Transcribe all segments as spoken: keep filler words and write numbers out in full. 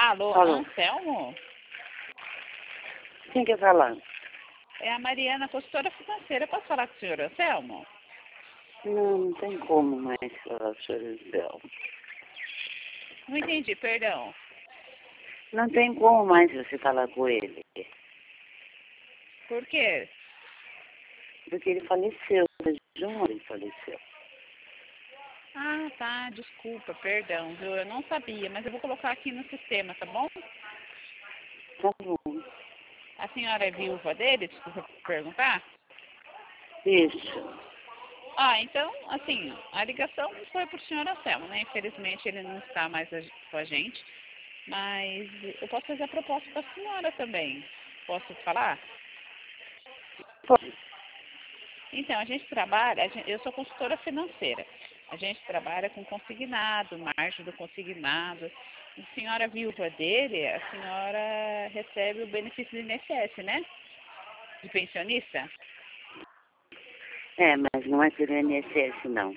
Alô, Alô. Anselmo? Quem quer falar? É a Mariana, consultora financeira. Posso falar com o senhor Anselmo? Não, não tem como mais falar, senhor Isabel. Não entendi, perdão. Não tem como mais você falar com ele. Por quê? Porque ele faleceu. De um ano ele faleceu. Ah, tá, desculpa, perdão, viu? Eu não sabia, mas eu vou colocar aqui no sistema, tá bom? Tá bom. A senhora é viúva dele? Desculpa perguntar. Isso. Ah, então, assim, a ligação foi pro senhor Anselmo, né? Infelizmente ele não está mais a- com a gente, mas eu posso fazer a proposta para a senhora também. Posso falar? Pode. Então, a gente trabalha, a gente- eu sou consultora financeira. A gente trabalha com consignado, margem do consignado. A senhora viúva dele, a senhora recebe o benefício do I N S S, né? De pensionista? É, mas não é pelo I N S S, não.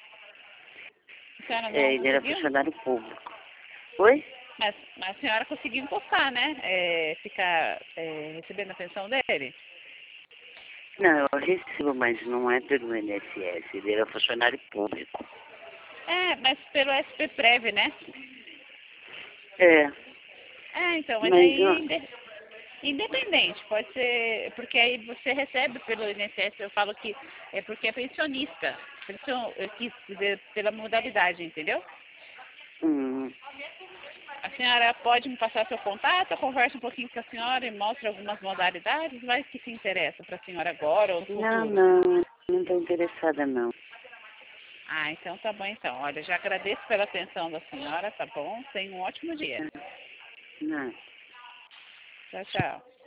A senhora É, não ele era conseguiu? funcionário público. Oi? Mas, mas a senhora conseguiu encostar, né? É, ficar é, recebendo a pensão dele? Não, eu recebo, mas não é pelo I N S S. Ele era funcionário público. É, mas pelo S P Prev, né? É, É, então, mas mas aí é ó, inde- independente, pode ser, porque aí você recebe pelo I N S S, eu falo que é porque é pensionista. Por isso eu eu quis dizer pela modalidade, entendeu? hum, A senhora pode me passar seu contato, eu converso um pouquinho com a senhora e mostro algumas modalidades, vai que se interessa para a senhora agora ou no não, futuro. não, não estou interessada, não. Ah, então tá bom então. Olha, já agradeço pela atenção da senhora, tá bom? Tenha um ótimo dia. Não. Tchau, tchau.